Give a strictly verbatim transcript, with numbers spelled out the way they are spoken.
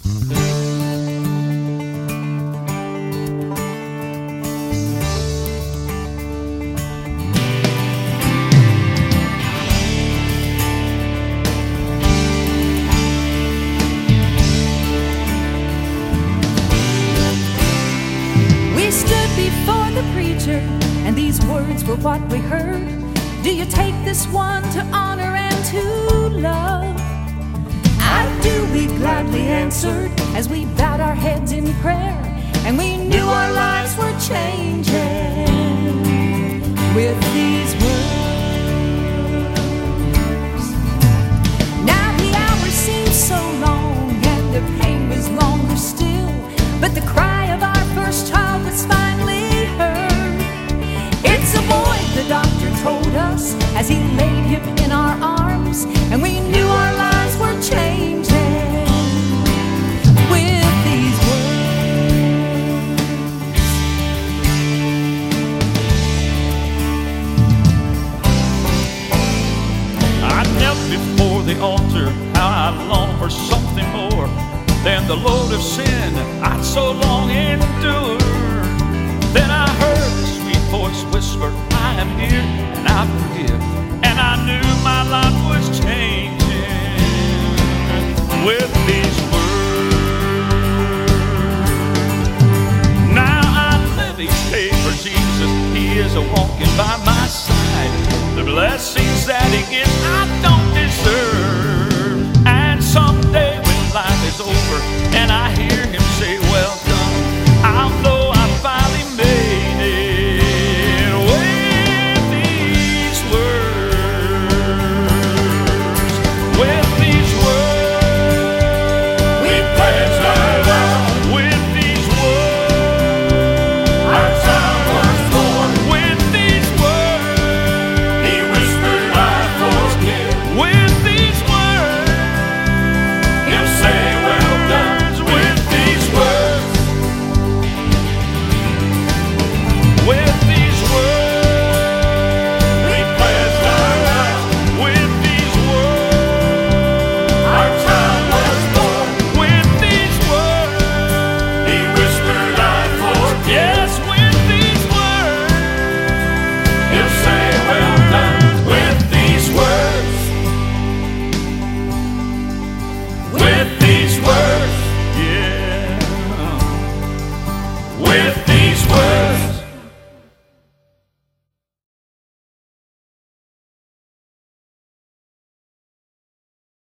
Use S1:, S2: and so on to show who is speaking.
S1: And these words were what we heard. Do you take this one to honor and to love? I do, we gladly answered as we bowed our heads in prayer, and we knew our lives were changing with these words. Now the hours seemed so long and the pain was longer still, but the cry of our first child was finally heard. It's a boy, the doctor told us as he laid him in our arms, and we knew our lives were changing with these words.
S2: I knelt before the altar, how I long for something more than the load of sin I'd so long endured. Then I heard the sweet voice whisper, I am here and I forgive. And I knew my life was changing with these words. Now I live each day for Jesus. He is a walking by my side. The blessings that He gives